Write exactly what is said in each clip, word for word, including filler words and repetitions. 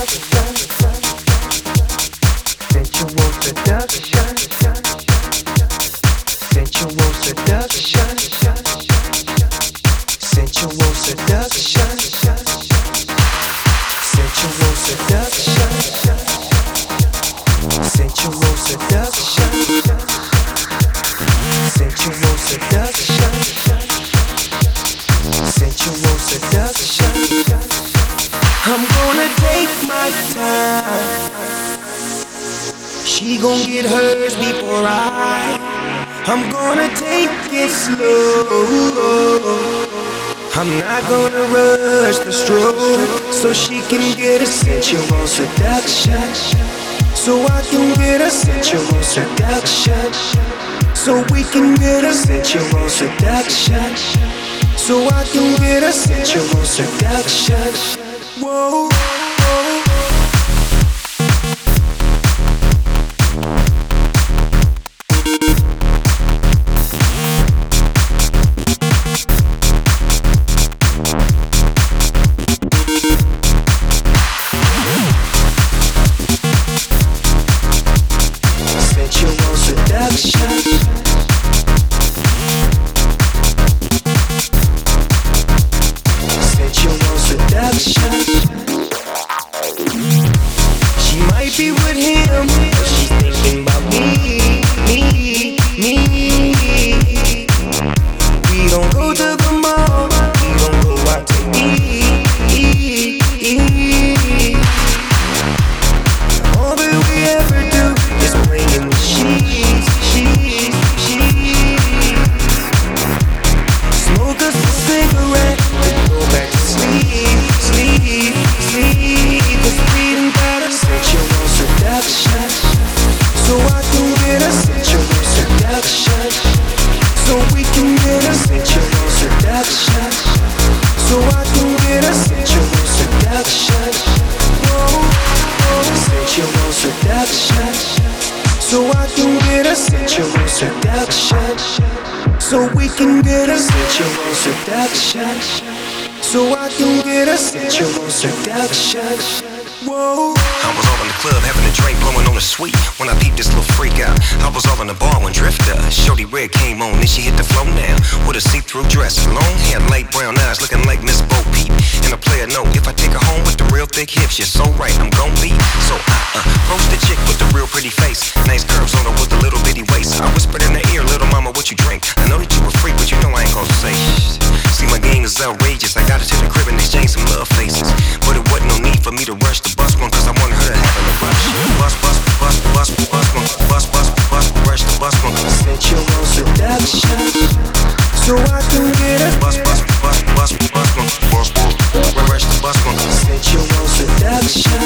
Sensual seduction, sensual seduction, sensual seduction, sensual seduction, sensual seduction, sensual seduction, sensual seduction. I'm gonna take my time. She gon' get hers before I. I'm gonna take it slow. I'm not gonna rush the stroke, so she can get a sensual seduction. So I can get a sensual seduction. So we can get a sensual seduction. So I can get a sensual seduction. Whoa. She might be with him, but she's thinking about me, me, me. We don't go to the mall, we don't go out to eat, eat, eat. All that we ever do is play in the sheets, sheets, sheets. Smoke us a cigarette, then go back to sleep, sleep, sleep. Cause we done got a sensual seduction, so I can get a sensual seduction. So we can get a sensual seduction. So I can get a sensual seduction. Whoa, whoa, sensual seduction. So I can get a sensual seduction. So we can get a sensual seduction. So I can get a sensual seduction. Whoa. I was all in the club having a drink, blowing on a sweet. When I peeped this little freak out, I was all in the bar when Drifter, Shorty Red came on, then she hit the flow now. With a see-through dress, long hair, light brown eyes, looking like Miss Bo Peep. And a player know, if I take her home with the real thick hips, you're so right, I'm gon' be. So I uh, approach the chick with the real pretty face, nice curves on her with a little bitty waist. I whispered in her ear, little mama, what you drink? I know that you a freak, but you know I ain't gon' say shh. See, my game is outrageous. I got her to the crib and exchanged some love faces, but it wasn't no need for me to rush the bus one, cause I wanted her to have a rush. Bus, bus, bus, bus, bus, bus, bus, bus, rush the bus one. Sensual seduction, so I can get a bus, bus, bus, bus, bus one, bus, rush the bus one. Sensual seduction,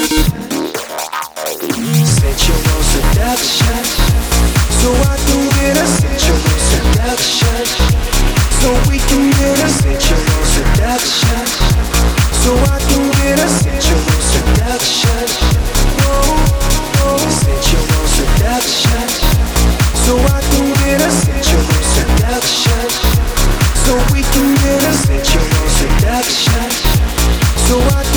sensual seduction, so I can get a sensual seduction. So we can get a sensual seduction. So I can get a sensual seduction. Whoa, whoa, sensual seduction. So I can get a sensual seduction. So we can get a sensual seduction. So I